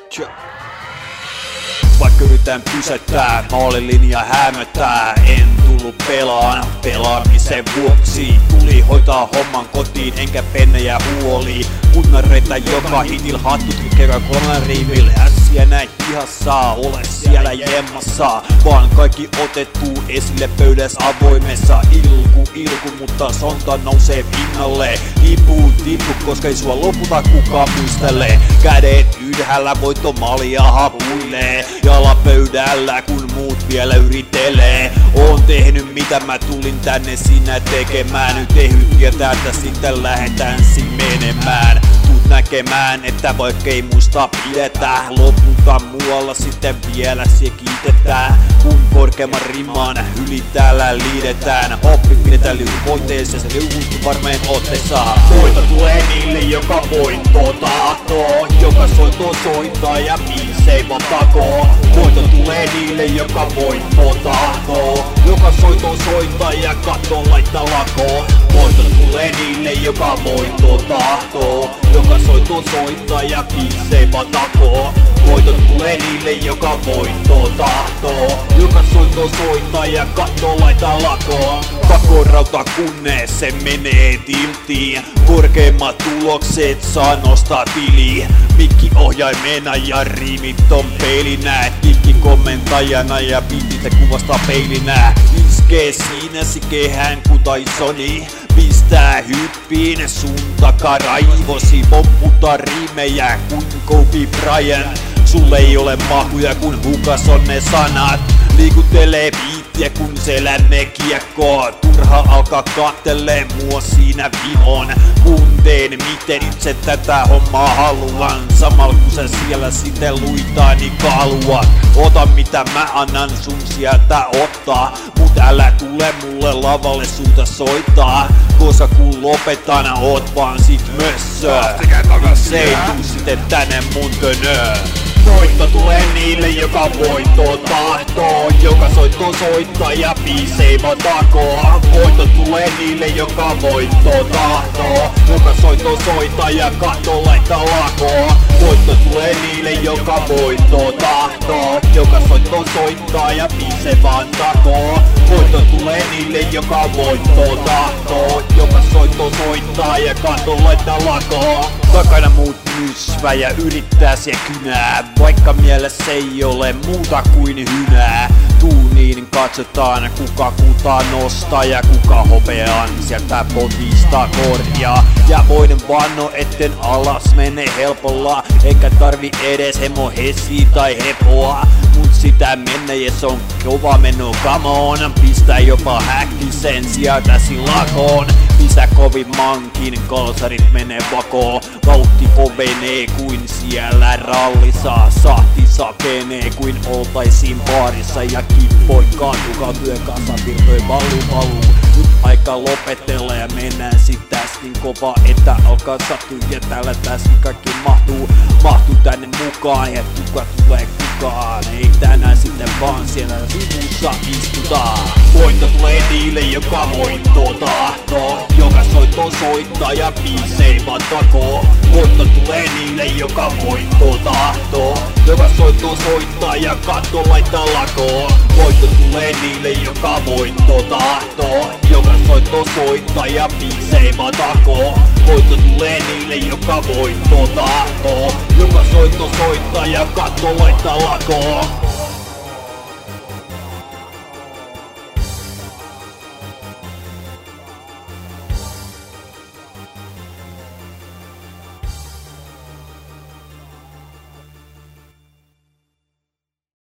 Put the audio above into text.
Vaikka yritän pysäyttää, maalilinja hämöttää. En tullut pelaamisen vuoksi. Tuli hoitaa homman kotiin, enkä pennejä huoli. Punnareita joka hitil hattu kerran 3 riiville. Ässiä näin hihassa, ole siellä jemmassa. Vaan kaikki otettu esille pöydässä avoimessa. Ilku, mutta sonta nousee pinnalle. Tippu, koska ei sua lopulta kukaan muistele. Kädet ylhäällä, voittomalia hapuilee. Jala pöydällä, kun muut vielä yritelee. Oon tehnyt mitä mä tulin tänne sinä tekemään. Nyt ehyt ja täältä sitten lähetään menemään. Tuut näkemään, että vaikkei muista pidetä. Lopulta muualla sitten vielä se kiitetään. Kun korkeamman riman yli täällä liidetään. Oppi pidetään liukuvoiteessa, se liukusti varmeen otteessa. Voita tulee niille, joka voitto tahtoo. Joka soitto soittaa ja biisei vaan takoo. Voitto tulee niille, joka voitto tahtoo. Joka soitto soittaa ja katto laittaa lakoon. Voitto tulee niille, joka voitto tahtoo. Joka soitto soittaa ja biisei vaan takoo. Voitto tulee niille, joka voitto tahtoo. Joka soitto soittaa ja katto laittaa lakoon. Pakorauta kunnes se menee tiltiin. Korkeimmat tulokset saa nostaa tiliin. Mikki ohjaimena ja riimit on peilinä. Kikki kommentajana ja biititä kuvasta peilinä. Iskee siinä se kehään ku Tysoni. Pistää hyppiin sun takaraivosi. Pomputtaa riimejä kun Kobe Bryant. Sulle ei ole mahuja kun hukas on ne sanat. Liikuttelee biittiä kun selänne kiekkoa. Turha alkaa kattelee mua siinä vihon. Kun teen miten itse tätä hommaa haluan. Samalla kun sä siellä sitten luitaani kaluat. Ota mitä mä annan sun sieltä ottaa. Mut älä tule mulle lavalle suuta soittaa. Koska kun lopetan oot vaan sit mössö. Se ei tuu sitten tänne mun tönöön. Voitto tulee niille, joka voitto tahtoo. Joka soitto soittaa ja biisei vaan takoo. Voitto tulee niille, joka voitto tahtoo. Joka soitto soittaa ja katto laittaa lakoon. Voitto tulee niille, joka voitto tahtoo. Joka soitto soittaa ja biisei vaan takoo. Voitto tulee niille, joka voitto tahtoo. Joka soitto soittaa ja katto laittaa lakoon. Takana muut nysvää ja yrittää se kynää. Vaikka mielessä ei ole muuta kuin hynää. Tuuniin katsotaan kuka kultaa nostaa ja kuka hopean sieltä potista korjaa. Ja voin vanno etten alas mene helpolla. Eikä tarvi edes hemo hesi tai hepoa. Mut sitä mennees on kova meno, come on. Pistä jopa häkkisen sieltäsi lakoon. Pistä kovin mankin, kalsarit menee vakoon. Vauhti kovenee kuin siellä rallissa. Sahti sakenee kuin oltaisiin baarissa. Ja kippoi kantukaa työn kanssa virtoi valuu. Nyt aika lopetella ja mennään sit tästä niin kova, että alkaa sattua. Ja täällä tästä kaikki mahtuu tänne mukaan. Ja kuka tulee kukaan. Ei tänään sitten vaan siellä sivussa istutaan. Voitto tulee niille, joka voitto tahtoo. Joka soitto soittaa ja biisei vaan takoo. Voitto tulee niille, joka voitto tahtoo. Joka soitto soittaa ja katto laittaa lakoon. Voitto tulee niille, joka voitto tahtoo. Joka soitto soittaa ja biisei vaan takoo. Voitto tulee niille, joka voitto tahtoo. Joka soitto soittaa ja katto laittaa lakoon.